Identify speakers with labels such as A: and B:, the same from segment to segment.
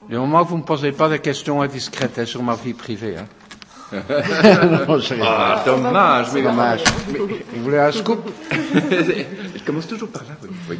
A: Du moment que vous ne me posez pas de questions indiscrètes sur ma vie privée. Hein.
B: Non, dommage, mais
A: dommage. Vous voulez un scoop?
B: Je commence toujours par là, oui.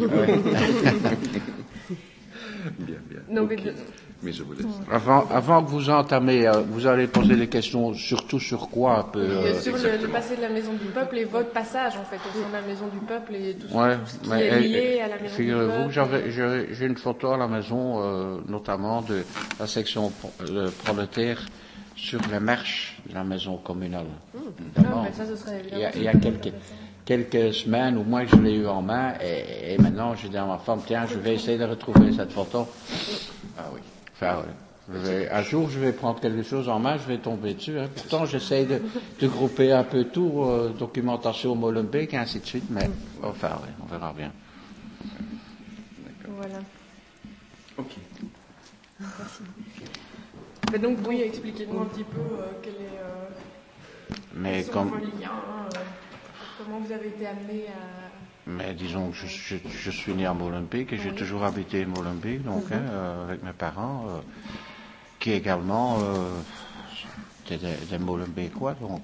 B: Bien.
C: Non,
B: okay. Mais je vous laisse.
A: Avant que vous entamez, vous allez poser des questions surtout sur quoi un peu
C: sur le passé de la Maison du Peuple et votre passage en fait au sein de la Maison du Peuple et tout ce qui est lié à la Maison du Peuple.
A: Figurez-vous que j'ai une photo à la maison, notamment de la section prolétaire sur les marches de la maison communale.
C: Ça, ce serait
A: il y a quelques semaines ou mois que je l'ai eu en main et maintenant j'ai dit à ma femme, tiens, je vais essayer de retrouver cette photo. Ah oui. Enfin, un jour, je vais prendre quelque chose en main, je vais tomber dessus. Hein. Pourtant, j'essaye de grouper un peu tout, documentation Molenbeek et ainsi de suite, mais enfin, ouais, on verra bien.
C: Voilà.
B: Ok.
C: Merci. Mais donc, oui, expliquez-nous un petit peu quels sont vos liens, comment vous avez été amené à...
A: Mais disons que je suis né à Molenbeek et j'ai toujours habité à Molenbeek, donc avec mes parents, qui également étaient des Molenbeekois, donc.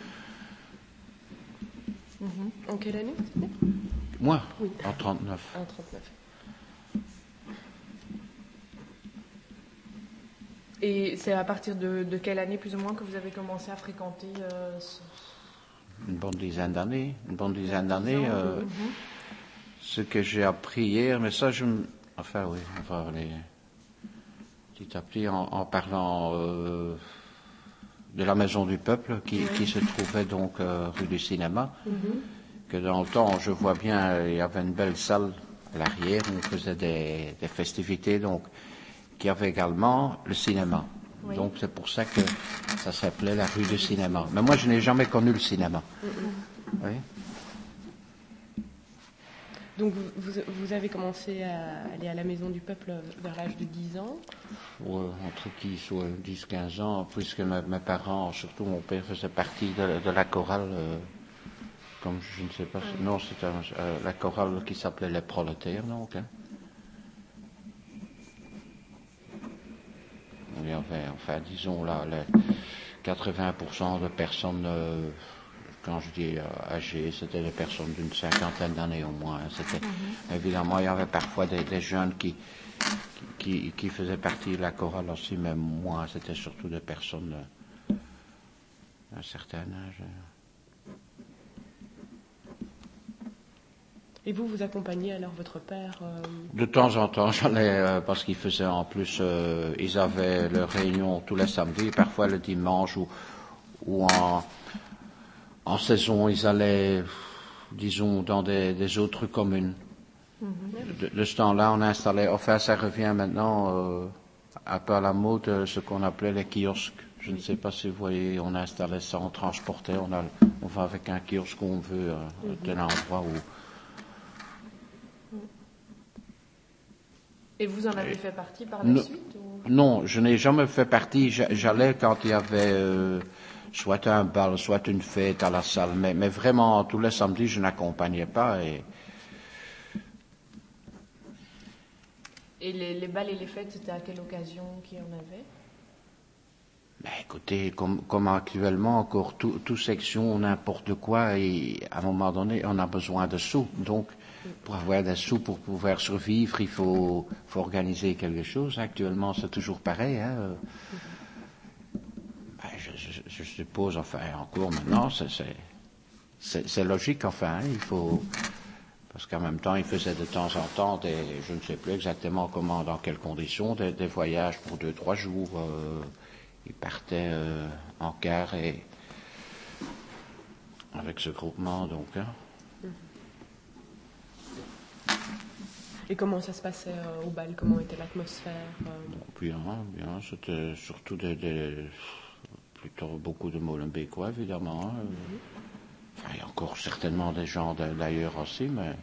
C: En quelle année?
A: Moi, oui. En 39.
C: En 39. Et c'est à partir de quelle année, plus ou moins, que vous avez commencé à fréquenter
A: Une bonne dizaine d'années. Ce que j'ai appris hier, mais ça, enfin, oui, on va aller petit à petit en parlant de la Maison du Peuple qui se trouvait donc rue du Cinéma. Que dans le temps, je vois bien, il y avait une belle salle à l'arrière où on faisait des festivités, donc, qui avait également le cinéma. Oui. Donc c'est pour ça que ça s'appelait la rue du Cinéma. Mais moi, je n'ai jamais connu le cinéma. Oui.
C: Donc vous avez commencé à aller à la Maison du Peuple vers l'âge de 10 ans?
A: Ouais, entre 10-15 ans, puisque mes parents, surtout mon père, faisait partie de la chorale, comme je ne sais pas, non, c'était la chorale qui s'appelait les Prolétaires, donc. Hein. Il y avait, enfin, disons là, les 80% de personnes, quand je dis âgées, c'était des personnes d'une cinquantaine d'années au moins. C'était, évidemment, il y avait parfois des jeunes qui faisaient partie de la chorale aussi, mais moi, c'était surtout des personnes d'un certain âge.
C: Et vous accompagnez alors votre père
A: De temps en temps, j'allais, parce qu'ils faisaient en plus, ils avaient leur réunion tous les samedis, parfois le dimanche, ou en saison, ils allaient, disons, dans des autres communes. De ce temps-là, on installait, enfin ça revient maintenant un peu à la mode, ce qu'on appelait les kiosques. Je ne sais pas si vous voyez, on installait ça, on transportait, on va avec un kiosque où on veut, tel endroit où...
C: Et vous en avez fait partie par la suite ou...
A: Non, je n'ai jamais fait partie. J'allais quand il y avait soit un bal, soit une fête à la salle, mais vraiment tous les samedis, je n'accompagnais pas.
C: Et les bals et les fêtes, c'était à quelle occasion qu'il y en avait?
A: Ben, écoutez, comme actuellement, encore tout section, n'importe quoi, et à un moment donné, on a besoin de sous. Donc, pour avoir des sous, pour pouvoir survivre, il faut organiser quelque chose. Actuellement, c'est toujours pareil. Hein. Ben, je suppose, enfin, encore maintenant, c'est logique, enfin, hein, il faut... Parce qu'en même temps, il faisait de temps en temps je ne sais plus exactement comment, dans quelles conditions, des voyages pour 2-3 jours. Il partait en car et avec ce groupement, donc. Hein.
C: Et comment ça se passait au bal? Comment était l'atmosphère
A: Bien. C'était surtout plutôt beaucoup de Molenbeekois, évidemment. Hein. Enfin, il y a encore certainement des gens d'ailleurs aussi, mais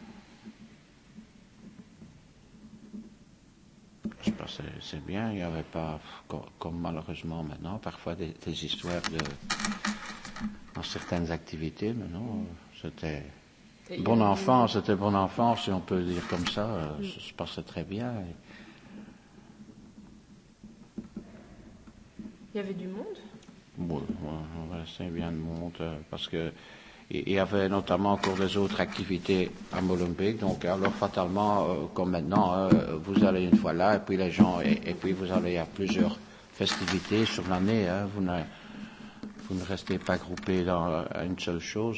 A: c'est bien. Il n'y avait pas, comme malheureusement maintenant, parfois des histoires dans certaines activités. Mais non, c'était bon enfant, si on peut dire comme ça. Ça se passait très bien.
C: Il y avait du monde?
A: Oui, on va rester bien de monde parce que il y avait notamment encore des autres activités à Molenbeek. Donc, alors fatalement, comme maintenant, vous allez une fois là, et puis les gens, et puis vous allez à plusieurs festivités sur l'année. Vous ne restez pas groupés dans une seule chose.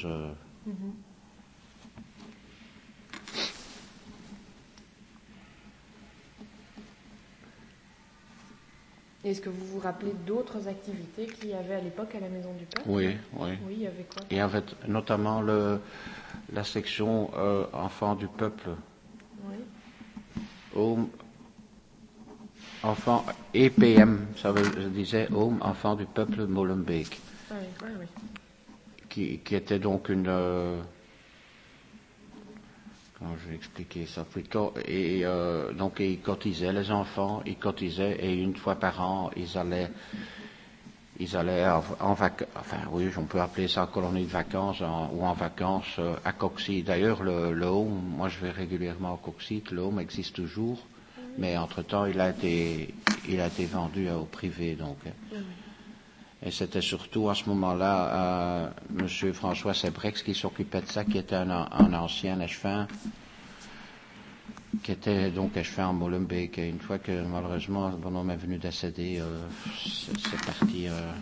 C: Est-ce que vous vous rappelez d'autres activités qu'il y avait à l'époque à la Maison du Peuple?
A: Oui.
C: Oui, il y avait quoi?
A: Il y avait notamment la section enfants du peuple.
C: Oui.
A: Enfants EPM, ça disait Home, enfants du peuple Molenbeek.
C: Ah oui, oui.
A: Qui était donc une... comment je vais expliquer ça plutôt? Et donc ils cotisaient, les enfants, ils cotisaient, et une fois par an, ils allaient en vacances, enfin oui, on peut appeler ça colonie de vacances ou en vacances à Coxy. D'ailleurs, le Home, moi je vais régulièrement à Coxy, le Home existe toujours, mais entre-temps il a été vendu au privé, donc. Et c'était surtout à ce moment-là Monsieur François Sebrex qui s'occupait de ça, qui était un ancien échevin, qui était donc échevin en Molenbeek. Et une fois que malheureusement le bonhomme est venu décéder, c'est parti.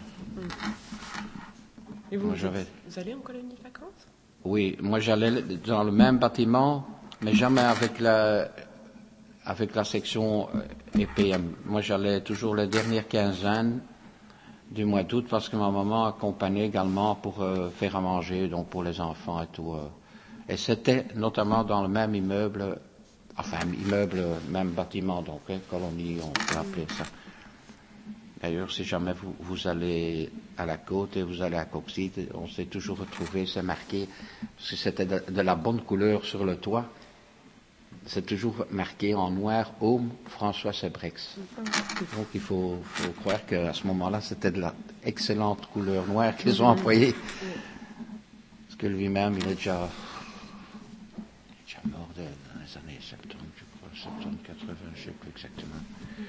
C: Et vous allez en colonie de vacances?
A: Oui, moi j'allais dans le même bâtiment, mais jamais avec la section EPM. Moi j'allais toujours les dernières quinzaines du mois d'août parce que ma maman accompagnait également pour faire à manger, donc pour les enfants et tout. Et c'était notamment dans le même immeuble, même bâtiment, donc colonie, on peut appeler ça. D'ailleurs, si jamais vous allez à la côte et vous allez à Coxy, on s'est toujours retrouvé, c'est marqué, parce que c'était de la bonne couleur sur le toit. C'est toujours marqué en noir Home François Sebrex. Donc il faut croire qu'à ce moment-là, c'était de la excellente couleur noire qu'ils ont employée. Parce que lui-même, il est déjà mort dans les années 70, je crois, 70, 80, je ne sais plus exactement.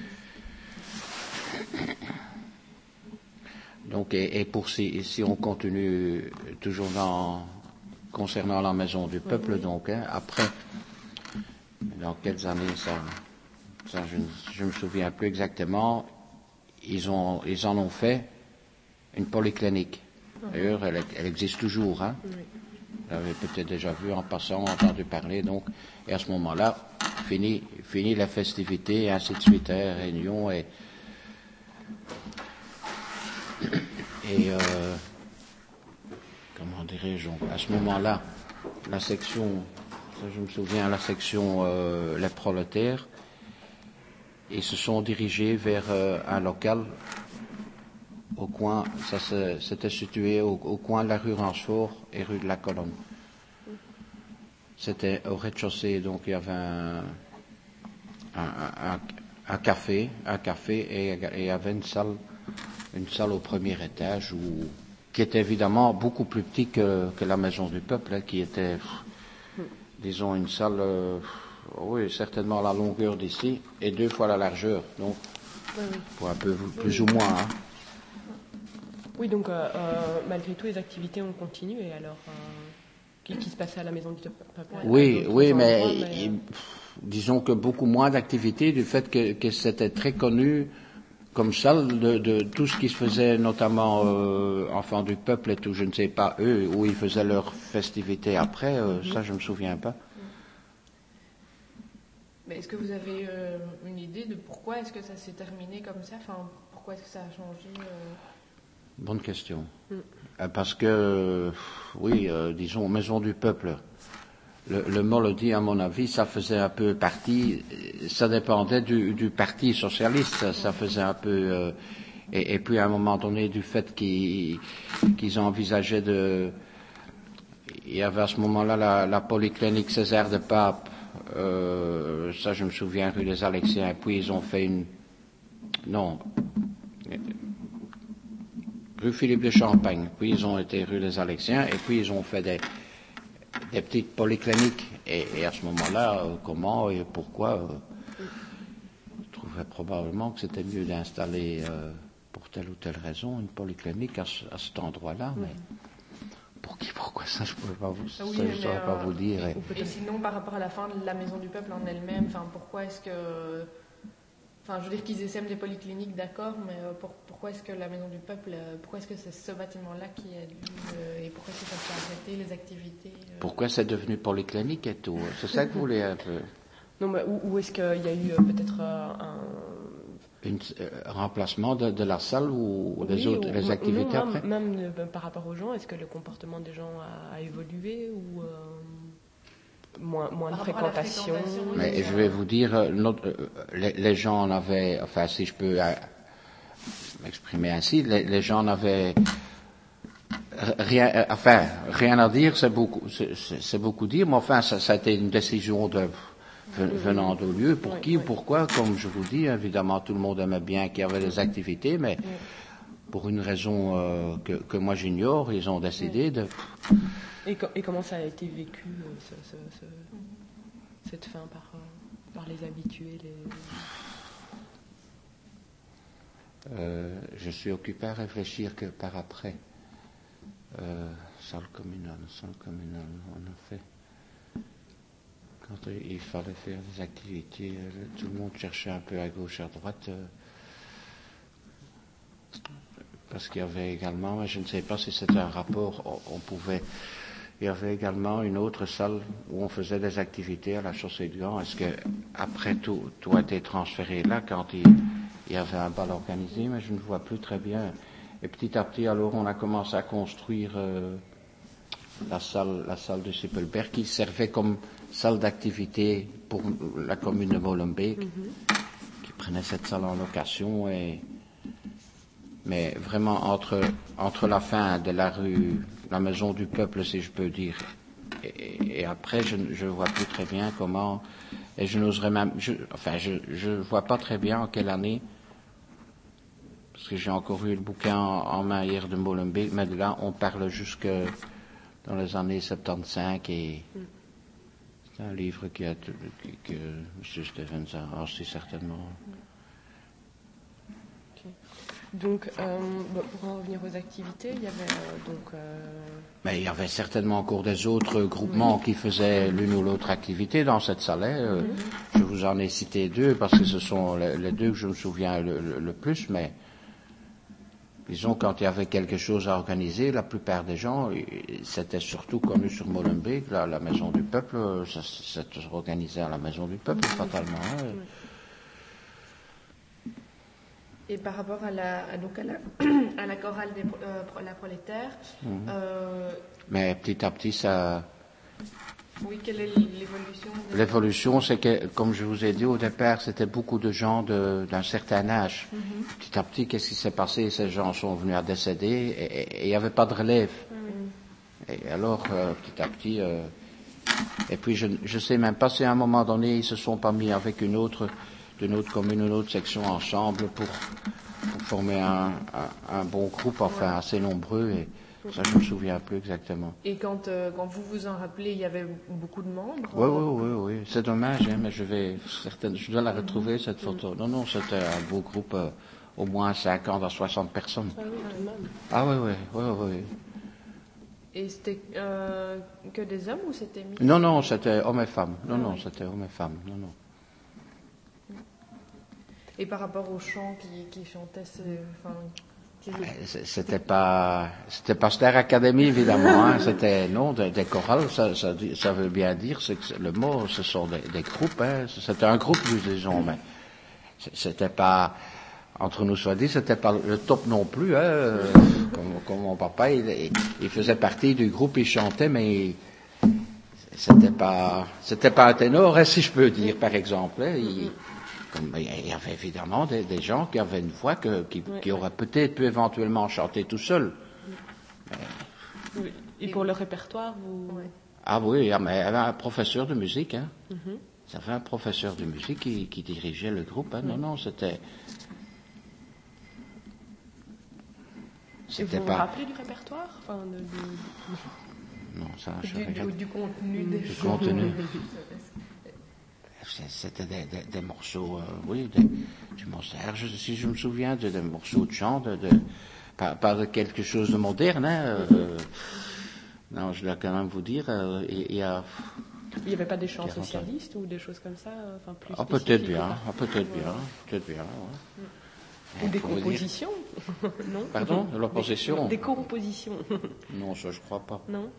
A: Donc, et pour si on continue toujours concernant la Maison du Peuple, donc, après, dans quelles années ça je me souviens plus exactement, ils en ont fait une polyclinique. D'ailleurs, elle existe toujours, hein. Vous l'avez peut-être déjà vu en passant, entendu parler, donc, et à ce moment-là, fini la festivité, et ainsi de suite, réunion, et comment dirais-je, à ce moment-là, la section, ça je me souviens, la section les prolétaires, ils se sont dirigés vers un local au coin, ça c'était situé au coin de la rue Ransfort et rue de la Colonne. C'était au rez-de-chaussée, donc il y avait un café et il y avait une salle au premier étage qui était évidemment beaucoup plus petit que la Maison du Peuple, qui était, disons, une salle, oui, certainement la longueur d'ici et 2 fois la largeur, donc pour un peu plus ou moins. Hein.
C: Oui, donc malgré tout, les activités ont continué. Alors, qu'est-ce qui se passait à la Maison du Peuple?
A: Oui, mais disons que beaucoup moins d'activités du fait que c'était très connu comme salle de tout ce qui se faisait, notamment enfants du peuple et tout, je ne sais pas eux, où ils faisaient leurs festivités après, ça je ne me souviens pas.
C: Mais est-ce que vous avez une idée de pourquoi est-ce que ça s'est terminé comme ça? Enfin, pourquoi est-ce que ça a changé?
A: Bonne question. Parce que, oui, disons, Maison du Peuple, le Molody, à mon avis, ça faisait un peu partie, ça dépendait du Parti socialiste, ça faisait un peu, et puis à un moment donné, du fait qu'ils envisageaient il y avait à ce moment-là la polyclinique Césaire de Pape, ça je me souviens, rue des Alexiens, et puis ils ont fait rue Philippe de Champagne, puis ils ont été rue des Alexiens, et puis ils ont fait des petites polycliniques. Et à ce moment-là, comment et pourquoi je trouvais probablement que c'était mieux d'installer, pour telle ou telle raison, une polyclinique à cet endroit-là, mais pourquoi ça, je ne saurais pas vous dire.
D: Et sinon, par rapport à la fin de la Maison du Peuple en elle-même, pourquoi est-ce que... Enfin, je veux dire qu'ils essaiment des polycliniques, d'accord, mais pourquoi est-ce que la Maison du Peuple, pourquoi est-ce que c'est ce bâtiment-là qui a dû... et pourquoi est-ce que ça s'est arrêté, les activités
A: Pourquoi c'est devenu polyclinique et tout? C'est ça que vous voulez un peu?
C: Non, mais où est-ce qu'il y a eu peut-être un
A: remplacement de la salle ou les activités
C: non,
A: après?
C: Même par rapport aux gens, est-ce que le comportement des gens a évolué ou moins de fréquentation?
A: Mais je vais vous dire, les gens en avaient, enfin si je peux m'exprimer ainsi, les gens n'avaient rien à dire, c'est beaucoup dire, mais enfin ça a été une décision venant de lieu, pour qui ou pourquoi, comme je vous dis, évidemment tout le monde aimait bien qu'il y avait des activités, mais pour une raison que moi j'ignore, ils ont décidé de...
C: Et comment ça a été vécu, cette fin par les habitués
A: Je suis occupé à réfléchir que par après. Salle communale, on a fait... Quand il fallait faire des activités, tout le monde cherchait un peu à gauche, à droite, parce qu'il y avait également, je ne sais pas si c'était un rapport, il y avait également une autre salle où on faisait des activités à la Chaussée du Gand. Est-ce que après tout a été transféré là quand il y avait un bal organisé, mais je ne vois plus très bien. Et petit à petit, alors, on a commencé à construire la salle de Sippelberg qui servait comme salle d'activité pour la commune de Molenbeek, qui prenait cette salle en location. Mais vraiment, entre la fin de la rue, la Maison du Peuple, si je peux dire, et après, je ne vois plus très bien comment, et je n'oserais même, je vois pas très bien en quelle année, parce que j'ai encore eu le bouquin en main hier de Molenbeek, mais de là, on parle jusque dans les années 75 et c'est un livre que M. Stevens a acheté certainement.
C: Okay. Donc, pour en revenir aux activités, il y avait
A: Mais il y avait certainement encore des autres groupements qui faisaient l'une ou l'autre activité dans cette salle. Je vous en ai cité deux parce que ce sont les deux que je me souviens le plus, mais disons, quand il y avait quelque chose à organiser, la plupart des gens, c'était surtout connu sur Molenbeek, la Maison du Peuple, ça s'est organisé à la Maison du Peuple, fatalement.
D: Et par rapport à la chorale la prolétaire...
A: Mais petit à petit, ça...
D: Oui, quelle est l'évolution
A: L'évolution, c'est que, comme je vous ai dit au départ, c'était beaucoup de gens d'un certain âge. Petit à petit, qu'est-ce qui s'est passé? Ces gens sont venus à décéder et il n'y avait pas de relève. Et alors, petit à petit... et puis, je ne sais même pas si à un moment donné, ils se sont pas mis avec d'une autre commune, une autre section ensemble pour former un bon groupe, enfin assez nombreux. Et ça, je ne me souviens plus exactement.
D: Et quand vous vous en rappelez, il y avait beaucoup de membres?
A: Oui. C'est dommage, mais je dois la retrouver, cette photo. Non, c'était un beau groupe, au moins 50 à 60 personnes. Ah oui.
D: Et c'était que des hommes ou c'était mixte?
A: Non, c'était hommes et femmes. Non, c'était hommes et femmes. Non.
D: Et par rapport aux chants qui chantaient,
A: c'était pas Star Academy, évidemment, c'était, des chorales, ça veut bien dire, le mot, ce sont des groupes, c'était un groupe, nous disons, mais c'était pas, entre nous soit dit, c'était pas le top non plus, comme mon papa, il faisait partie du groupe, il chantait, mais c'était pas un ténor, si je peux dire, par exemple, il y avait évidemment des gens qui avaient une voix qui auraient peut-être pu éventuellement chanter tout seul.
C: Oui. Et pour le répertoire,
A: Ah oui, mais il y avait un professeur de musique. Ça avait un professeur de musique qui dirigeait le groupe. Non, c'était...
C: Et vous vous rappelez du répertoire?
A: Non, ça, je regarde.
D: Du contenu des
A: Du contenu. c'était des morceaux, oui, du Mozart, si je me souviens, des morceaux de chant, pas de quelque chose de moderne. Hein, non, je dois quand même vous dire, il y a...
C: Il n'y avait pas des chants socialistes ou des choses comme ça, enfin plus
A: peut-être bien,
C: spécifiques
A: peut-être bien. Ouais.
C: Ou des compositions, non?
A: Pardon, de l'opposition.
C: Des compositions.
A: Non, ça je crois pas.
C: Non.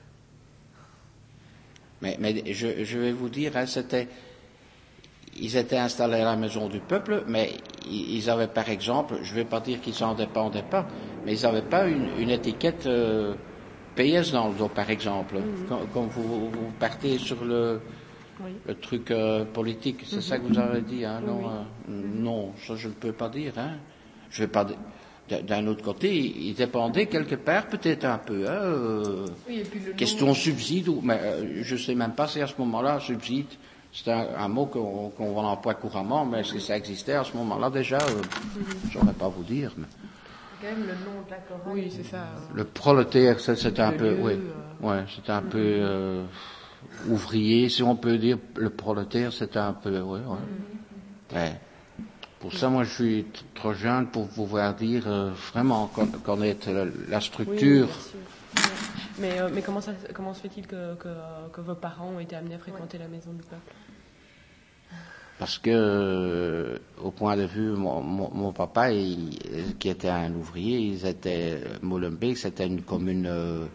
A: Mais je vais vous dire, hein, ils étaient installés à la Maison du Peuple, mais ils avaient par exemple, je ne vais pas dire qu'ils s'en dépendaient pas, mais ils n'avaient pas une étiquette PS dans le dos, par exemple. Quand vous partez sur le truc politique, c'est ça que vous avez dit, hein, non, non, ça je ne peux pas dire. Hein. Je vais pas. D'un autre côté, ils dépendaient quelque part, peut-être un peu. Hein,
D: et puis
A: question subside, mais je ne sais même pas si à ce moment-là, subside, c'est un mot qu'on emploie couramment, mais est-ce que ça existait à ce moment-là déjà je ne saurais pas vous dire. Mais...
D: quand même le nom de la chorale.
C: Oui, c'est ça.
A: Le prolétaire, c'était un peu, c'était un peu ouvrier, si on peut dire. Le prolétaire, c'était un peu, ouais. Pour ça, moi, je suis trop jeune pour pouvoir dire vraiment connaître la structure.
C: Oui, mais comment se fait-il que vos parents ont été amenés à fréquenter la Maison du Peuple?
A: Parce que, au point de vue, mon papa, qui était un ouvrier, ils étaient Molenbeek, c'était une commune,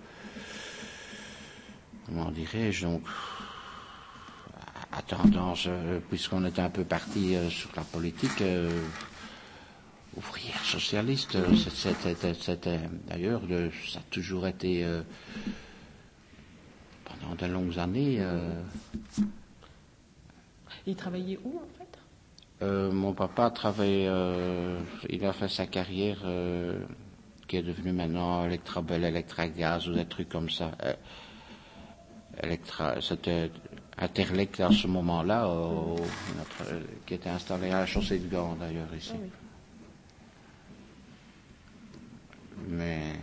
A: comment dirais-je, donc, à tendance, puisqu'on était un peu parti sur la politique, ouvrière socialiste, c'était d'ailleurs, ça a toujours été, pendant de longues années.
C: Il travaillait où, en fait?
A: Mon papa travaillait, il a fait sa carrière, qui est devenue maintenant Electrabel, Electragaz, ou des trucs comme ça. C'était Interlec à ce moment-là, qui était installé à la chaussée de Gand d'ailleurs ici.
C: Ah, oui.
A: Mais...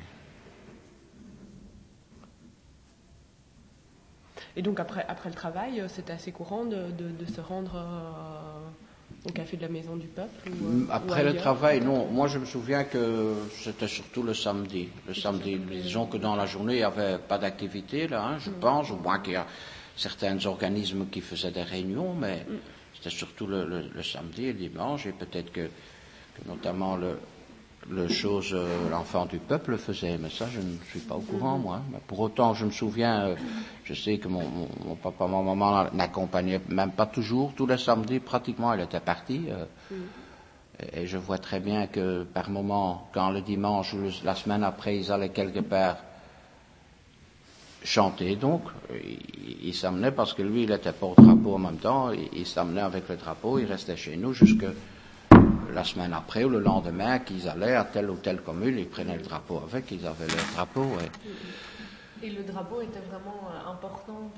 C: Et donc après le travail, c'était assez courant de se rendre au café de la Maison du Peuple
A: après le travail, non. Moi je me souviens que c'était surtout le samedi. Le samedi, disons que dans la journée il n'y avait pas d'activité là, hein, je pense, au moins qu'il y a certains organismes qui faisaient des réunions, mais c'était surtout le samedi et le dimanche, et peut-être que notamment l'enfant du peuple faisait, mais ça je ne suis pas au courant moi. Mais pour autant je me souviens, je sais que mon papa, mon maman n'accompagnaient même pas toujours, tous les samedis pratiquement, elle était partie. Et je vois très bien que par moment, quand le dimanche ou la semaine après ils allaient quelque part chanter, donc il s'amenait, parce que lui il était pas au drapeau en même temps, il s'amenait avec le drapeau, il restait chez nous jusque la semaine après ou le lendemain qu'ils allaient à telle ou telle commune, ils prenaient le drapeau avec, ils avaient leur drapeau.
D: Et le drapeau était vraiment important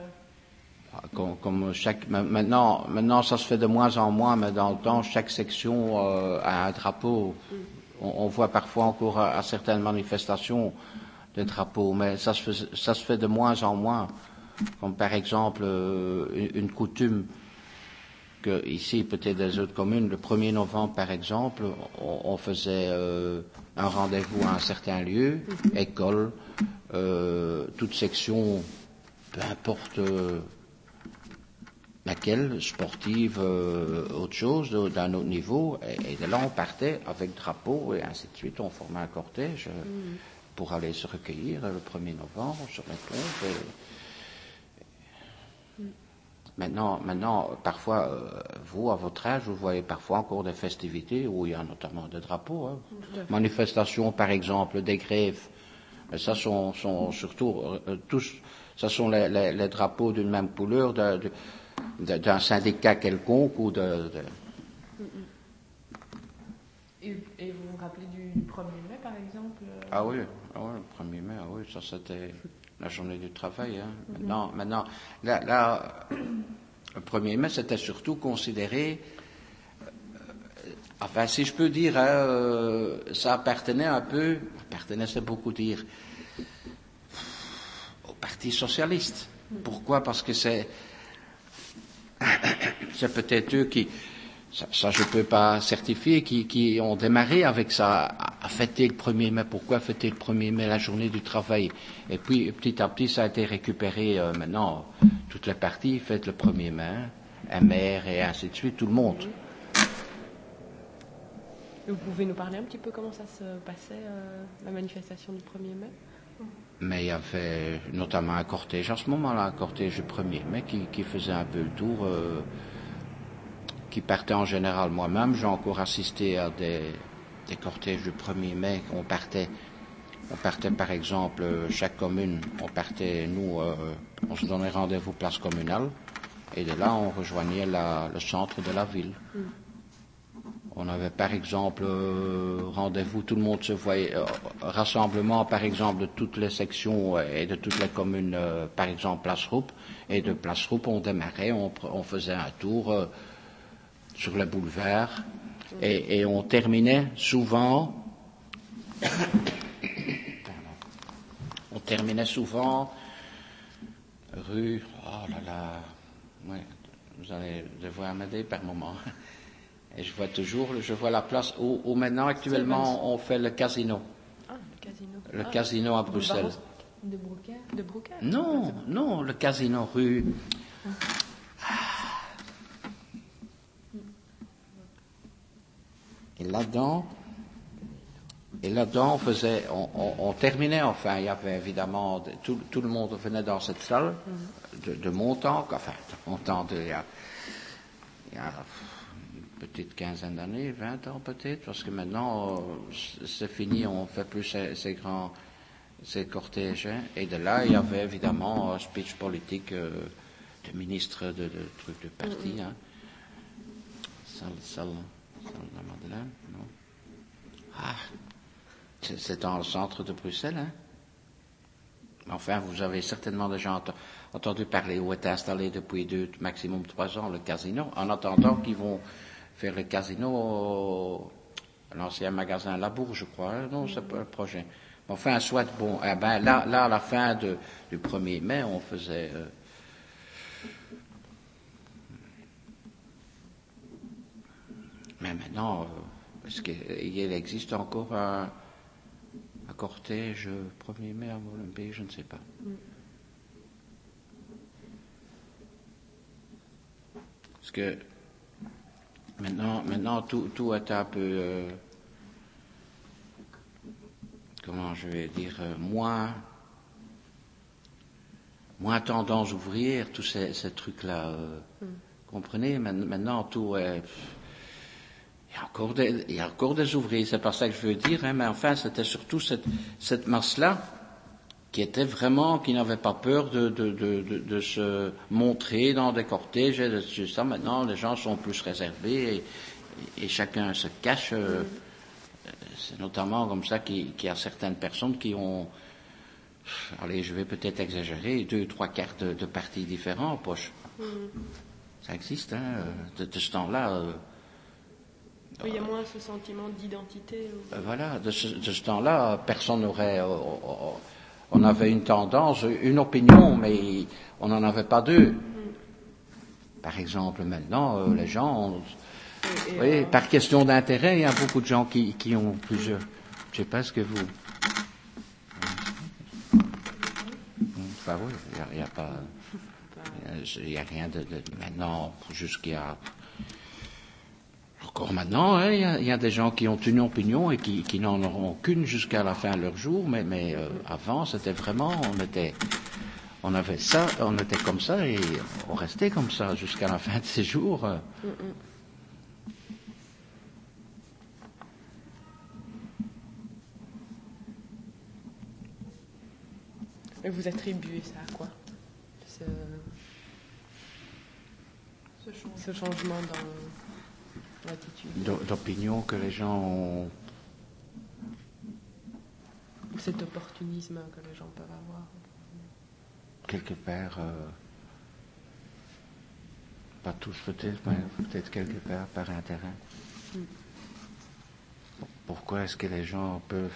A: comme maintenant ça se fait de moins en moins, mais dans le temps chaque section a un drapeau. On voit parfois encore à certaines manifestations des drapeaux, mais ça se fait de moins en moins. Comme par exemple une coutume que ici, peut-être des autres communes, le 1er novembre par exemple, on faisait un rendez-vous à un certain lieu, école, toute section, peu importe laquelle, sportive, autre chose, d'un autre niveau, et de là on partait avec drapeau et ainsi de suite, on formait un cortège pour aller se recueillir le 1er novembre sur la plage. Maintenant, parfois, vous, à votre âge, vous voyez parfois encore des festivités où il y a notamment des drapeaux. Hein. Manifestations, par exemple, des grèves. Mais ça sont surtout tous, ça sont les drapeaux d'une même couleur d'un syndicat quelconque ou
D: Et vous vous rappelez du 1er mai, par exemple?
A: Ah oui, le 1er mai, ça c'était la journée du travail. Hein. Maintenant, là, le 1er mai, c'était surtout considéré, enfin, si je peux dire, ça appartenait un peu, c'est beaucoup dire, au Parti socialiste. Pourquoi? Parce que c'est peut-être eux qui, ça je peux pas certifier, qui ont démarré avec ça, à fêter le 1er mai. Pourquoi fêter le 1er mai, la journée du travail? Et puis, petit à petit, ça a été récupéré. Maintenant, toutes les parties fêtent le 1er mai, un maire et ainsi de suite, tout le monde.
C: Vous pouvez nous parler un petit peu comment ça se passait, la manifestation du 1er mai?
A: Mais il y avait notamment un cortège, à ce moment-là, un cortège du 1er mai qui faisait un peu le tour, qui partait en général moi-même. J'ai encore assisté à des cortèges du 1er mai. On partait par exemple, chaque commune, on se donnait rendez-vous place communale, et de là on rejoignait le centre de la ville. On avait par exemple rendez-vous, tout le monde se voyait, rassemblement par exemple de toutes les sections et de toutes les communes, par exemple Place Roupe, et de Place Roupe on démarrait, on faisait un tour sur le boulevard, et on terminait souvent rue, oh là là, ouais, vous allez devoir m'aider par moment. Et je vois la place où maintenant actuellement on fait le casino.
C: Ah, le casino.
A: Le casino à Bruxelles.
D: De Brocaire.
C: De Brocaire?
A: Non, le casino rue. Et là-dedans, on terminait, enfin, il y avait évidemment, tout le monde venait dans cette salle, de montant, il y a une petite quinzaine d'années, 20 ans peut-être, parce que maintenant, c'est fini, on fait plus ces cortèges, hein. Et de là, il y avait évidemment un speech politique de ministre de trucs de parti, hein. Salle de Madeleine, non? Ah, c'est dans le centre de Bruxelles, hein? Enfin, vous avez certainement déjà entendu parler ou été installé depuis 2, maximum 3 ans, le casino, en attendant qu'ils vont faire le casino, l'ancien magasin Labour, je crois, hein? Non, c'est pas un projet. Enfin, soit, bon, là, à la fin du 1er mai, on faisait... Mais maintenant, est-ce qu'il existe encore un cortège 1er mai à Molenbeek? Je ne sais pas. Parce que maintenant tout est un peu, comment je vais dire, moins tendance ouvrière, tous ces trucs-là. Comprenez? Maintenant tout est... Il y a encore des ouvriers, c'est pas ça que je veux dire, hein, mais enfin, c'était surtout cette masse-là qui n'avait pas peur de se montrer dans des cortèges et de ça. Maintenant, les gens sont plus réservés et chacun se cache. C'est notamment comme ça qu'il y a certaines personnes qui ont, allez, je vais peut-être exagérer, 2-3 cartes de partis différents en poche. Ça existe, hein, de ce temps-là.
C: Il y a moins ce sentiment d'identité.
A: Voilà, de ce temps-là, personne n'aurait... on avait une tendance, une opinion, mais on n'en avait pas deux. Par exemple, maintenant, les gens... oui, par question d'intérêt, il y a beaucoup de gens qui ont plusieurs... Je ne sais pas ce que vous... Enfin, oui, il n'y a pas... Il n'y a rien de... Maintenant, jusqu'à... Encore maintenant, hein, il y a des gens qui ont une opinion et qui n'en auront qu'une jusqu'à la fin de leur jour, mais avant, c'était vraiment, on avait ça, on était comme ça et on restait comme ça jusqu'à la fin de ses jours.
C: Et vous attribuez ça à quoi? Ce changement dans l'attitude.
A: D'opinion que les gens ont.
C: Cet opportunisme que les gens peuvent avoir.
A: Quelque part, pas tous peut-être, mais peut-être quelque part par intérêt. Pourquoi est-ce que les gens peuvent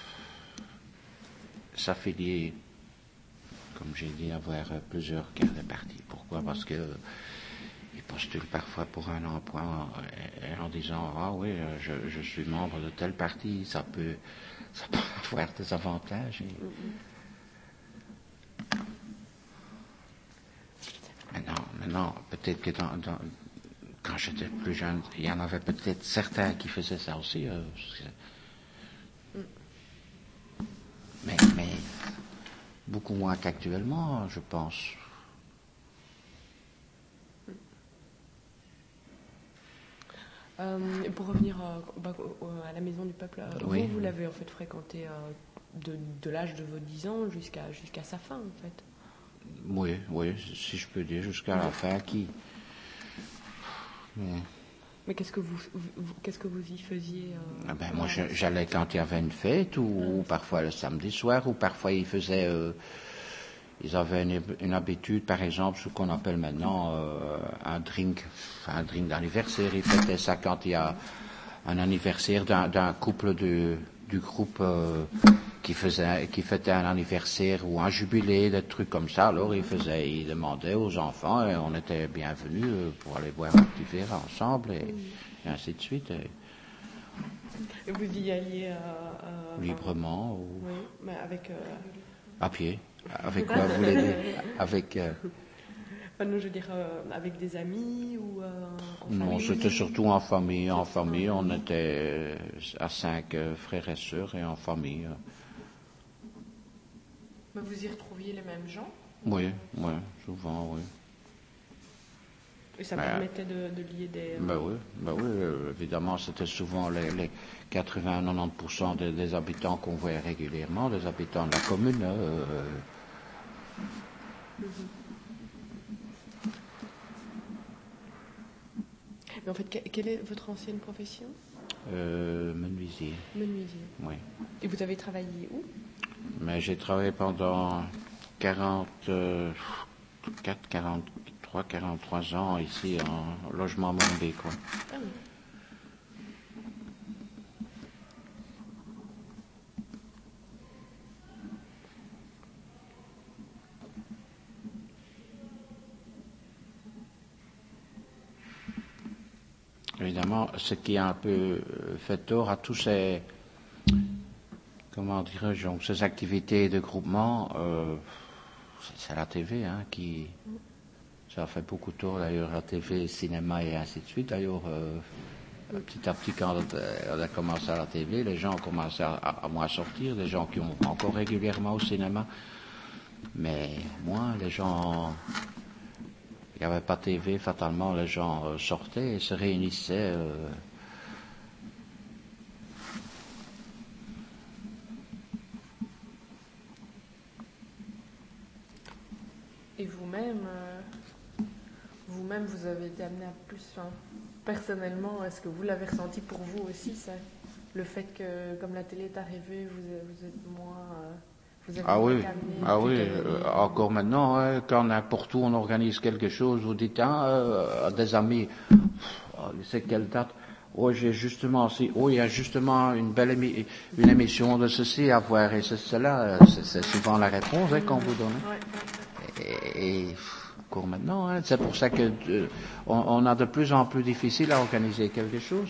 A: s'affilier, comme j'ai dit, avoir plusieurs cartes de parti? Pourquoi? Parce que ils postulent parfois pour un emploi en disant ah oui, je suis membre de tel parti, ça peut avoir des avantages. Maintenant, peut-être que quand j'étais plus jeune, il y en avait peut-être certains qui faisaient ça aussi. Mais beaucoup moins qu'actuellement, je pense.
C: Pour revenir à la maison du peuple,
A: Oui.
C: vous l'avez en fait fréquenté de l'âge de vos 10 ans jusqu'à sa fin en fait.
A: Oui, si je peux dire, jusqu'à la fin,
C: Mais qu'est-ce que vous y faisiez
A: moi, j'allais quand il y avait une fête, ou parfois le samedi soir, ou parfois ils avaient une habitude, par exemple, ce qu'on appelle maintenant un drink d'anniversaire. Ils fêtaient ça quand il y a un anniversaire d'un couple du groupe qui fêtait un anniversaire ou un jubilé, des trucs comme ça. Alors ils demandaient aux enfants et on était bienvenus pour aller boire un petit verre ensemble et ainsi de suite.
C: Et vous y alliez
A: Librement ou
C: oui, mais avec
A: à pied. Avec quoi vous voulez dire? Avec
C: non, je veux dire avec des amis ou en
A: non,
C: famille.
A: c'était surtout en famille. En famille, on était à 5 frères et sœurs et en famille.
D: Mais vous y retrouviez les mêmes gens?
A: Oui, souvent, oui.
C: Et ça permettait de lier des...
A: oui, évidemment, c'était souvent les 80-90% des habitants qu'on voyait régulièrement, des habitants de la commune.
C: Mais en fait, quelle est votre ancienne profession?
A: Menuisier.
C: Menuisier.
A: Oui.
C: Et vous avez travaillé où?
A: Mais j'ai travaillé pendant 43 ans ici en logement Montbé, quoi.
C: Ah oui.
A: Évidemment, ce qui a un peu fait tort à tous ces, comment dirais-je, ces activités de groupement, c'est la TV, qui, ça a fait beaucoup de tort d'ailleurs, la TV, cinéma et ainsi de suite. D'ailleurs, petit à petit, quand on a commencé à la TV, les gens ont commencé à moins sortir, les gens qui ont encore régulièrement au cinéma, mais moins, les gens... Il n'y avait pas de TV, fatalement, les gens sortaient et se réunissaient.
D: Et vous-même, vous avez été amené à plus, personnellement, est-ce que vous l'avez ressenti pour vous aussi, ça? Le fait que, comme la télé est arrivée, vous êtes moins... vous avez été amené
A: encore maintenant, quand n'importe où on organise quelque chose, vous dites à des amis, c'est quelle date? Oh, il y a justement une émission de ceci à voir, et c'est cela, c'est souvent la réponse qu'on vous donne. Et encore maintenant, c'est pour ça que on a de plus en plus difficile à organiser quelque chose.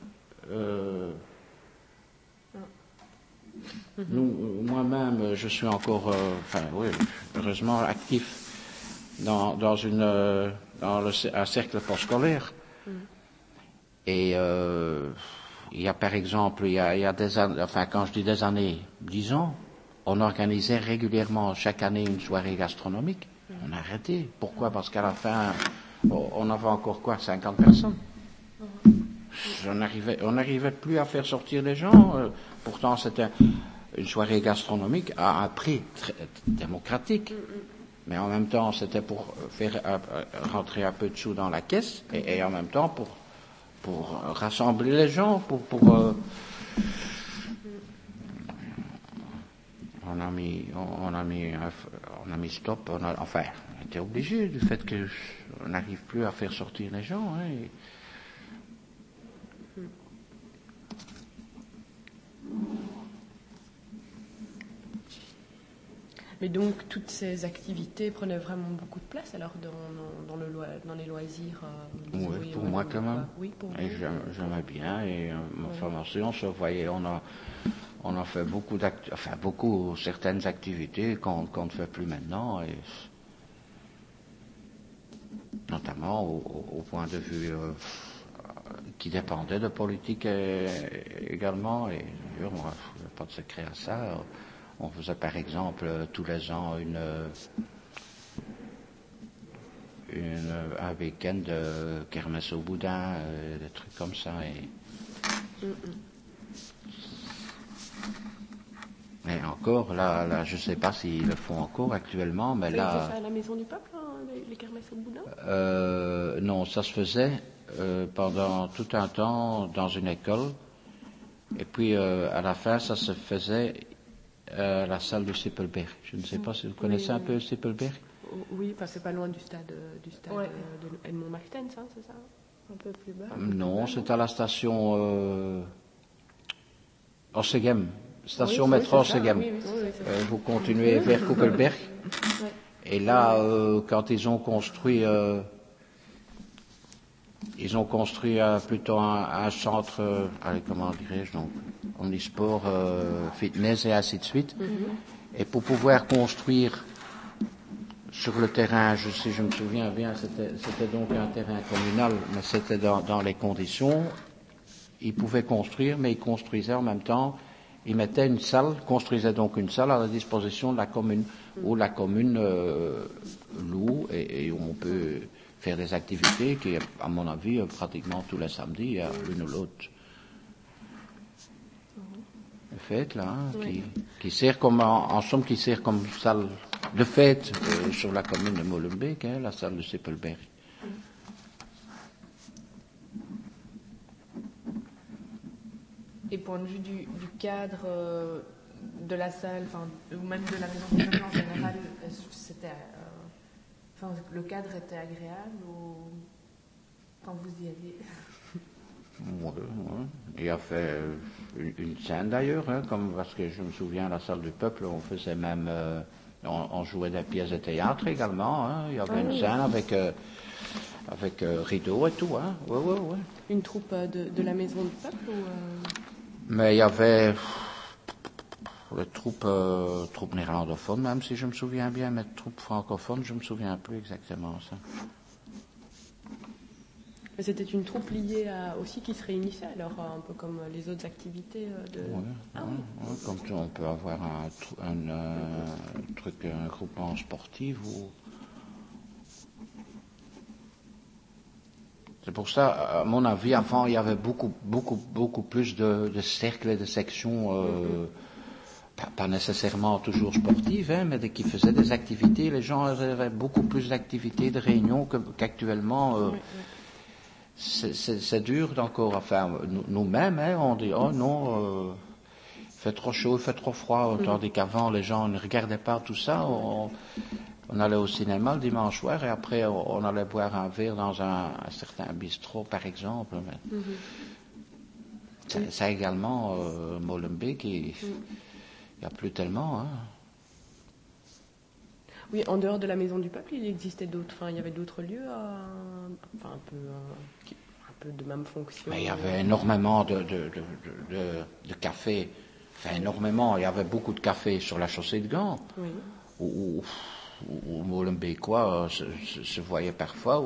A: Moi-même, je suis encore, heureusement actif dans un cercle postscholaire. Et il y a par exemple, il y a des années, quand je dis des années, 10 ans, on organisait régulièrement chaque année une soirée gastronomique. On a arrêté. Pourquoi? Parce qu'à la fin, on avait encore 50 personnes. On n'arrivait plus à faire sortir les gens. Pourtant, c'était une soirée gastronomique à un prix très démocratique. Mais en même temps, c'était pour faire rentrer un peu de sous dans la caisse et en même temps pour rassembler les gens, on a mis stop, on était obligé du fait que on n'arrive plus à faire sortir les gens.
C: Mais donc, toutes ces activités prenaient vraiment beaucoup de place alors dans les loisirs
A: Oui, pour moi quand même.
C: Oui, pour
A: Et
C: vous.
A: j'aimais bien. Et ma formation se voyait, on a fait certaines activités qu'on ne fait plus maintenant. Et notamment au point de vue qui dépendait de politique également. Et d'ailleurs, moi, je n'ai pas de secret à ça. On faisait par exemple tous les ans un week-end de kermesse au boudin, des trucs comme ça. Mais encore, là, je ne sais pas s'ils le font encore actuellement, mais
C: Vous
A: là...
C: avez fait ça à la Maison du Peuple, hein, les kermesses au boudin?
A: Non, ça se faisait pendant tout un temps dans une école. Et puis, à la fin, ça se faisait à la salle du Sippelberg. Je ne sais pas si vous connaissez un peu le Sippelberg.
C: Oui, c'est pas loin du stade
D: Ouais.
C: de Edmond Martens, hein, c'est ça?
D: Un peu plus bas.
A: Non, c'est à la station Ossegem. Station
C: Oui,
A: métro
C: c'est ça.
A: Ossegem.
C: Oui, c'est ça.
A: Vous continuez vers Koppelberg.
D: Ouais.
A: Et là, quand ils ont construit plutôt un centre, comment dirais-je, donc, omnisport, fitness et ainsi de suite. Et pour pouvoir construire sur le terrain, si je me souviens bien, c'était donc un terrain communal, mais c'était dans les conditions. Ils pouvaient construire, mais ils construisaient en même temps. Ils mettaient construisaient donc une salle à la disposition de la commune, où la commune loue et où on peut faire des activités qui, à mon avis, pratiquement tous les samedis, il y a l'une ou l'autre fête là, qui sert comme en somme qui sert comme salle de fête sur la commune de Molenbeek, la salle de Sippelberg.
D: Et point de vue du cadre de la salle, ou même de la maison du peuple en général, le cadre était agréable quand vous y alliez?
A: Ouais. Il a fait une scène d'ailleurs, parce que je me souviens à la salle du peuple, on faisait même, on jouait des pièces de théâtre également. Il y avait une scène avec rideau et tout. Ouais.
C: Une troupe de la Maison du Peuple
A: Mais il y avait les troupes néerlandophones, même si je me souviens bien, mais troupes francophones, je me souviens plus exactement ça.
C: Mais c'était une troupe liée aussi qui se réunissait alors un peu comme les autres activités de.
A: Ouais, comme on peut avoir un groupement sportif ou. C'est pour ça, à mon avis, avant, il y avait beaucoup plus de cercles et de sections, pas nécessairement toujours sportives, mais qui faisaient des activités. Les gens avaient beaucoup plus d'activités, de réunions qu'actuellement. C'est dur encore. Enfin, nous-mêmes, on dit, oh non, il fait trop chaud, il fait trop froid, tandis qu'avant, les gens ne regardaient pas tout ça. On allait au cinéma le dimanche soir et après on allait boire un verre dans un certain bistrot par exemple. Ça également, Molenbeek, il n'y a plus tellement.
C: Oui, en dehors de la Maison du Peuple, il existait d'autres. Il y avait d'autres lieux, un peu de même fonction.
A: Mais il y avait énormément de cafés. Enfin, énormément. Il y avait beaucoup de cafés sur la chaussée de Gand. Oui. Où Molenbeekois se voyaient parfois,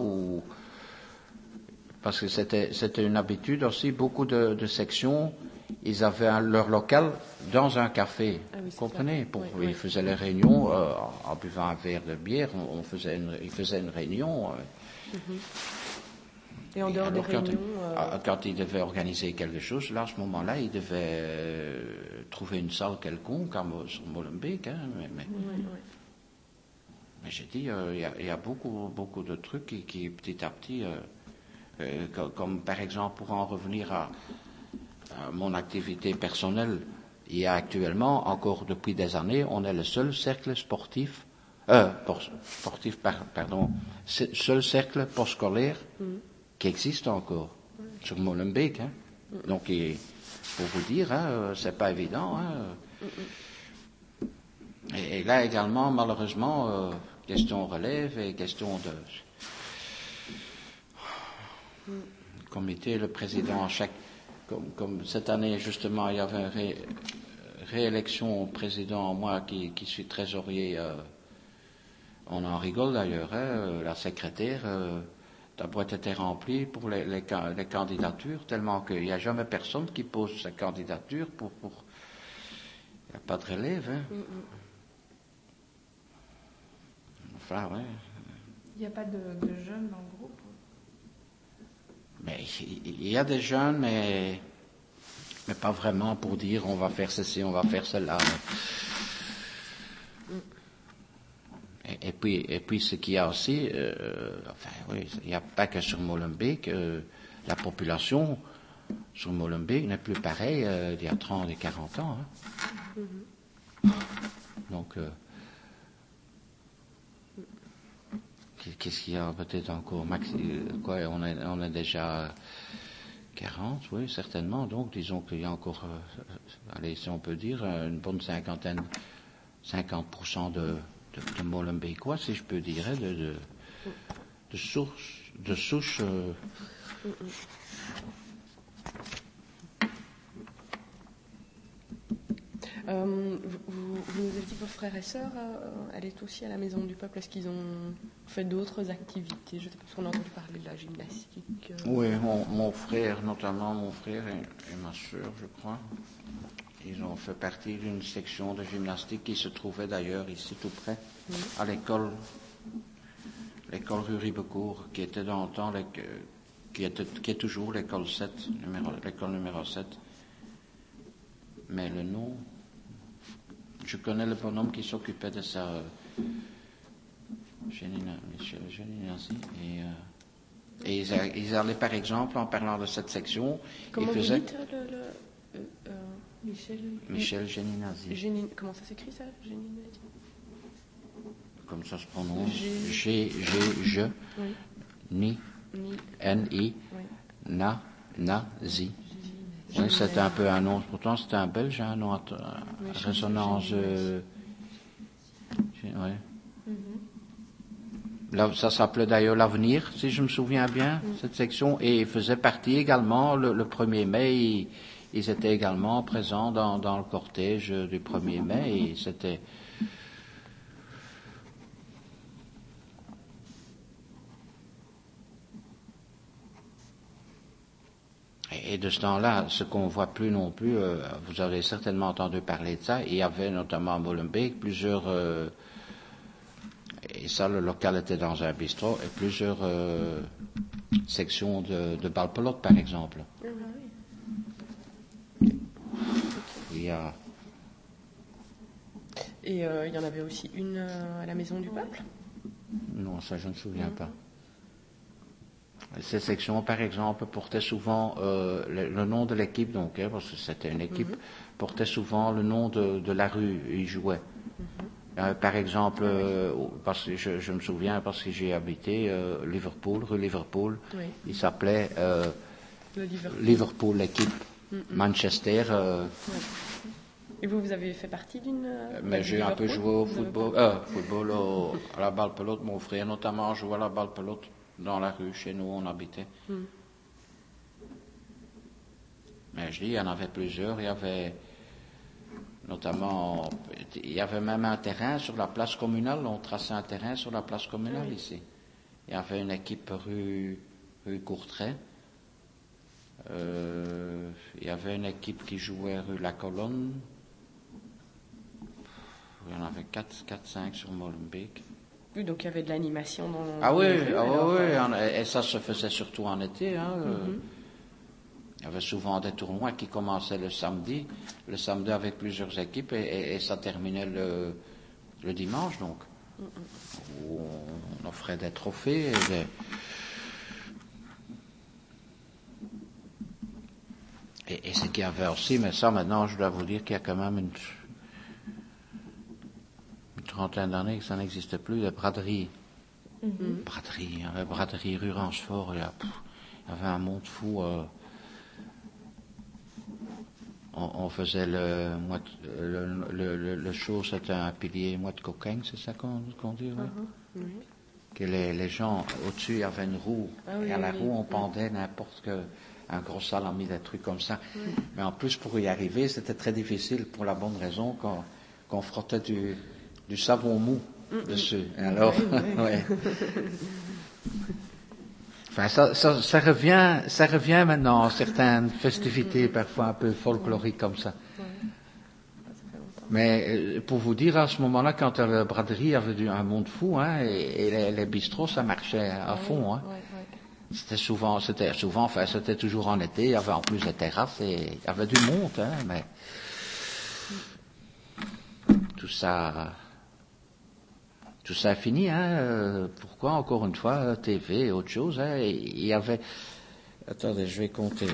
A: parce que c'était une habitude aussi, beaucoup de sections, ils avaient leur local dans un café, vous comprenez, ils faisaient les réunions en buvant un verre de bière, ils faisaient une réunion.
C: Et en dehors des réunions...
A: Quand ils devaient organiser quelque chose, là, à ce moment-là, ils devaient trouver une salle quelconque sur Molenbeek, mais j'ai dit, il y a beaucoup de trucs qui petit à petit, comme par exemple, pour en revenir à mon activité personnelle, il y a actuellement, encore depuis des années, on est le seul cercle sportif, seul cercle postscolaire qui existe encore sur Molenbeek. Donc, pour vous dire, c'est pas évident. Et là également, malheureusement, question relève et question de comité, le président, comme cette année justement, il y avait une réélection au président, moi qui suis trésorier, on en rigole d'ailleurs, hein, la secrétaire, la boîte était remplie pour les candidatures, tellement qu'il n'y a jamais personne qui pose sa candidature pour il n'y a pas de relève, hein. Enfin, ouais.
D: Il n'y a pas de jeunes dans le groupe?
A: Mais il y a des jeunes, mais pas vraiment pour dire on va faire ceci, on va faire cela. Et puis ce qu'il y a aussi, il n'y a pas que sur Molenbeek, la population sur Molenbeek n'est plus pareille d'il y a 30 et 40 ans. Hein. Donc, qu'est-ce qu'il y a peut-être encore on est déjà 40, oui, certainement. Donc, disons qu'il y a encore, allez, si on peut dire, une bonne 50% de Molenbeekois, si je peux dire, de souche.
C: Vous nous avez dit que vos frères et sœurs allaient aussi à la Maison du Peuple. Est-ce qu'ils ont fait d'autres activités? Je sais pas si on a entendu parler de la gymnastique.
A: Oui, mon frère, notamment mon frère et ma sœur, je crois. Ils ont fait partie d'une section de gymnastique qui se trouvait d'ailleurs ici tout près, à l'école rue Ribecourt, qui était dans le temps, qui est toujours l'école 7, l'école numéro 7. Mais le nom, je connais le bonhomme qui s'occupait de ça, Michel Géninazzi, et ils allaient par exemple, en parlant de cette section,
C: comment
A: ils faisaient...
C: vous dites
A: Michel Géninazzi.
C: Comment ça s'écrit ça, Géninazzi?
A: Comme ça se prononce.
C: Oui.
A: N-I, Nazi. Oui, c'était un peu un nom. Pourtant, c'était un Belge, un nom à résonance. Là, ça s'appelait d'ailleurs l'Avenir, si je me souviens bien, cette section. Et il faisait partie également, le 1er mai, ils étaient également présents dans le cortège du 1er mai. Et c'était... Et de ce temps-là, ce qu'on voit plus non plus, vous avez certainement entendu parler de ça, il y avait notamment à Molenbeek plusieurs, et ça le local était dans un bistrot, et plusieurs sections de balle-pelote par exemple. Il y a...
C: Et il y en avait aussi une à la Maison du Peuple?
A: Non, ça je ne me souviens pas. Ces sections, par exemple, portaient souvent le nom de l'équipe, donc, hein, parce que c'était une équipe, portait souvent le nom de la rue où ils jouaient. Par exemple, parce que je me souviens, parce que j'ai habité Liverpool, rue Liverpool, il s'appelait Liverpool, l'équipe. Manchester.
C: Et vous avez fait partie d'une...
A: mais j'ai un peu joué au football, à la balle-pelote. Mon frère, notamment, jouait à la balle-pelote. Dans la rue, chez nous, on habitait. Mais je dis, il y en avait plusieurs. Il y avait notamment, il y avait même un terrain sur la place communale. On traçait un terrain sur la place communale ici. Il y avait une équipe rue Courtrai. Il y avait une équipe qui jouait rue La Colonne. Il y en avait 4-5 sur Molenbeek.
C: Oui, donc il y avait de l'animation dans...
A: Oui, et ça se faisait surtout en été. Hein. Il y avait souvent des tournois qui commençaient le samedi avec plusieurs équipes, et ça terminait le dimanche, donc. Où on offrait des trophées. Et ce qu'il y avait aussi, mais ça maintenant je dois vous dire qu'il y a quand même une trentaine d'années que ça n'existait plus, la braderie. Il y avait braderie rue Rancefort, il y avait un monde fou. on faisait le show, c'était un pilier moite cocaine, c'est ça qu'on dit, oui?
C: Oui.
A: Que les gens au-dessus, il y avait une roue, et à la roue, on
C: oui.
A: pendait n'importe que un gros salami, des trucs comme ça. Mais en plus, pour y arriver, c'était très difficile pour la bonne raison qu'on frottait du savon mou dessus. Et alors, ouais. Enfin, ça revient maintenant, certaines festivités parfois un peu folkloriques comme ça. Mais pour vous dire, à ce moment-là, quand la braderie, il y avait un monde fou, hein, et les bistrots, ça marchait à fond. Hein. C'était c'était toujours en été, il y avait en plus des terrasses, et il y avait du monde, hein, mais tout ça est fini, hein. Pourquoi, encore une fois, TV et autre chose, hein, il y avait... Attendez, je vais compter.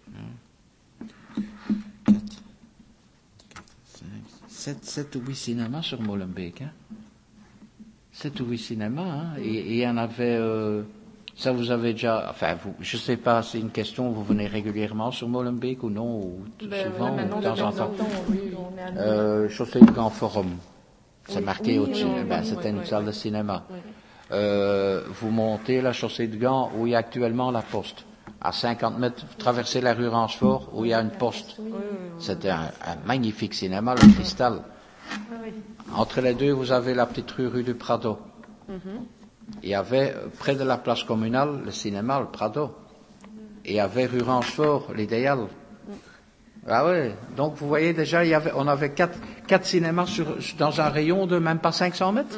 A: 7 ou 8 cinémas sur Molenbeek, hein. 7 ou 8 cinémas, hein. Et il y en avait... ça, vous avez déjà... Enfin, je ne sais pas, c'est une question, vous venez régulièrement sur Molenbeek ou non, ou souvent, ou de temps en temps. Chaussée de Gand Forum. C'est marqué au-dessus. C'était une salle de cinéma. Vous montez la chaussée de Gand où il y a actuellement la poste. À 50 mètres, vous traversez la rue Rancefort où il y a une poste. C'était un magnifique cinéma, le Cristal. Entre les deux, vous avez la petite rue du Prado. Il y avait, près de la place communale, le cinéma, le Prado. Et il y avait rue Rancefort, l'Idéal. Ah oui, donc vous voyez déjà, on avait quatre cinémas dans un rayon de même pas 500 mètres.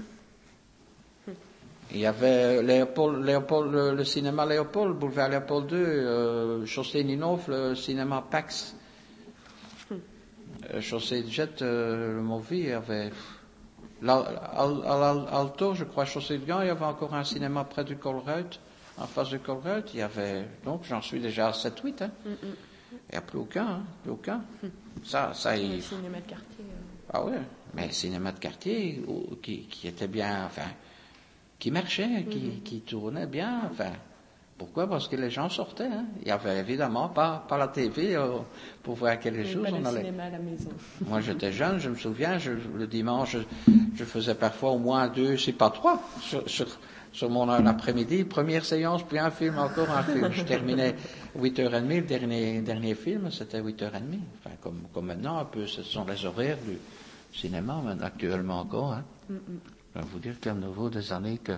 A: Il y avait le cinéma Léopold, boulevard Léopold II, chaussée Ninov, le cinéma Pax, chaussée de Jet, le Movie, il y avait Alto, je crois, chaussée de Gand, il y avait encore un cinéma près du Colruyt, en face du Colruyt, il y avait, donc j'en suis déjà à 7-8, hein. Il n'y a plus aucun, hein, plus aucun. Ça,
C: Le cinéma de quartier.
A: Ah oui, mais le cinéma de quartier qui était bien, enfin, qui marchait, qui tournait bien, enfin. Pourquoi? Parce que les gens sortaient, hein. Il y avait évidemment pas la TV pour voir quelque chose.
C: Pas le cinéma à la maison.
A: Moi, j'étais jeune, je me souviens, le dimanche, je faisais parfois au moins 2, si pas 3, sur mon après-midi, première séance, puis un film, encore un film. Je terminais 8h30, le dernier film, c'était 8h30. Enfin, comme maintenant, un peu, ce sont les horaires du cinéma, actuellement encore, hein. Je vais vous dire qu'à nouveau des années que...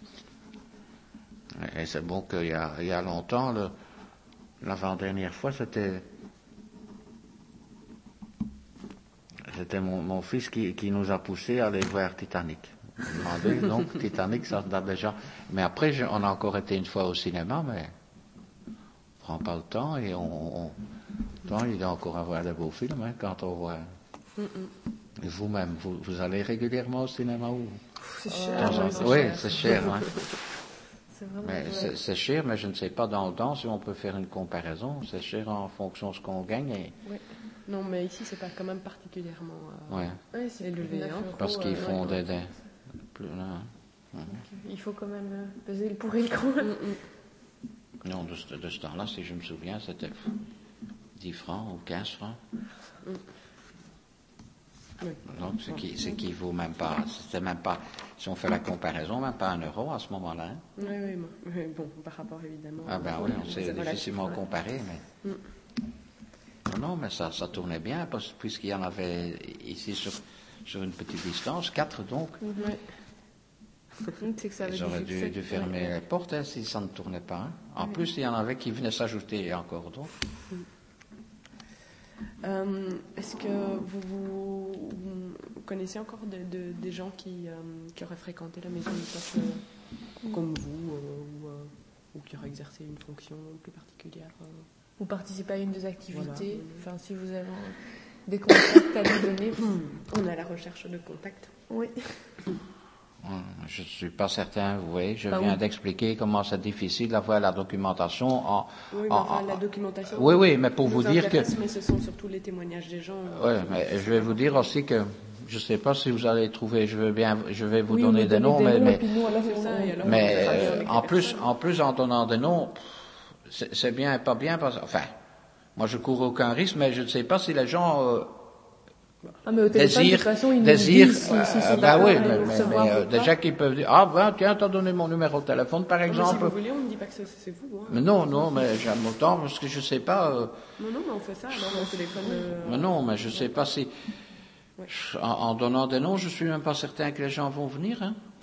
A: Et c'est bon qu'il y a longtemps, l'avant-dernière fois, c'était mon fils qui nous a poussé à aller voir Titanic. Demandé, donc Titanic, ça date déjà. Mais après, on a encore été une fois au cinéma, mais on prend pas le temps et il doit encore avoir des beaux films, hein, quand on voit. Et vous-même, vous allez régulièrement au cinéma ou?
C: C'est cher.
A: Oui, c'est cher, hein.
D: Mais
A: c'est cher, mais je ne sais pas dans le temps si on peut faire une comparaison. C'est cher en fonction de ce qu'on gagne.
C: Oui. Non, mais ici, c'est pas quand même particulièrement
D: c'est
C: élevé.
D: plus 9
C: Hein.
D: euros,
A: Parce qu'ils font des plus là.
D: Il faut quand même peser le pour et le contre.
A: Non, de ce temps-là, si je me souviens, c'était 10 francs ou 15 francs.
C: Oui.
A: Donc, ce qui vaut même pas, c'était même pas, si on fait la comparaison, même pas 1 euro à ce moment-là. Hein.
C: Oui, bon, par rapport évidemment.
A: Ah ben oui, on sait difficilement comparer, mais... Non, mais ça tournait bien, puisqu'il y en avait ici sur une petite distance, 4 donc.
D: C'est que ça
A: Ils auraient dû fermer les portes, hein, si ça ne tournait pas. Hein. En plus, il y en avait qui venaient s'ajouter encore d'autres.
C: Est-ce que vous connaissez encore des gens qui auraient fréquenté la maison du peuple comme vous ou qui auraient exercé une fonction plus particulière
D: Ou participer à une des activités.
C: Voilà.
D: Enfin, si vous avez des contacts à nous donner.
C: On est à la recherche de contacts.
D: Oui.
A: Je ne suis pas certain, vous voyez, je viens d'expliquer comment c'est difficile d'avoir la documentation
C: la documentation.
A: Oui, mais pour vous dire que...
C: Mais ce sont surtout les témoignages des gens.
A: Oui, mais je vais vous dire aussi que je ne sais pas si vous allez trouver, je vais vous donner des noms, mais en plus en donnant des noms, c'est bien et pas bien, enfin, Moi, je cours aucun risque, mais je ne sais pas si les gens
E: Ah, mais au téléphone, de toute façon, ils nous
A: désirent.
E: disent s'ils sont
A: Ben
E: d'accord
A: oui,
E: de le recevoir ou pas.
A: déjà qu'ils peuvent dire, ah ben tiens, t'as donné mon numéro de téléphone, par
C: Non, mais si
A: exemple.
C: vous voulez, on ne dit pas que c'est vous. Hein.
A: Mais non, mais j'aime autant parce que je sais pas.
C: Non, mais on fait ça, alors on téléphone.
A: Mais non, mais je sais pas si.
C: Ouais.
A: En donnant des noms, je suis même pas certain que les gens vont venir. Hein.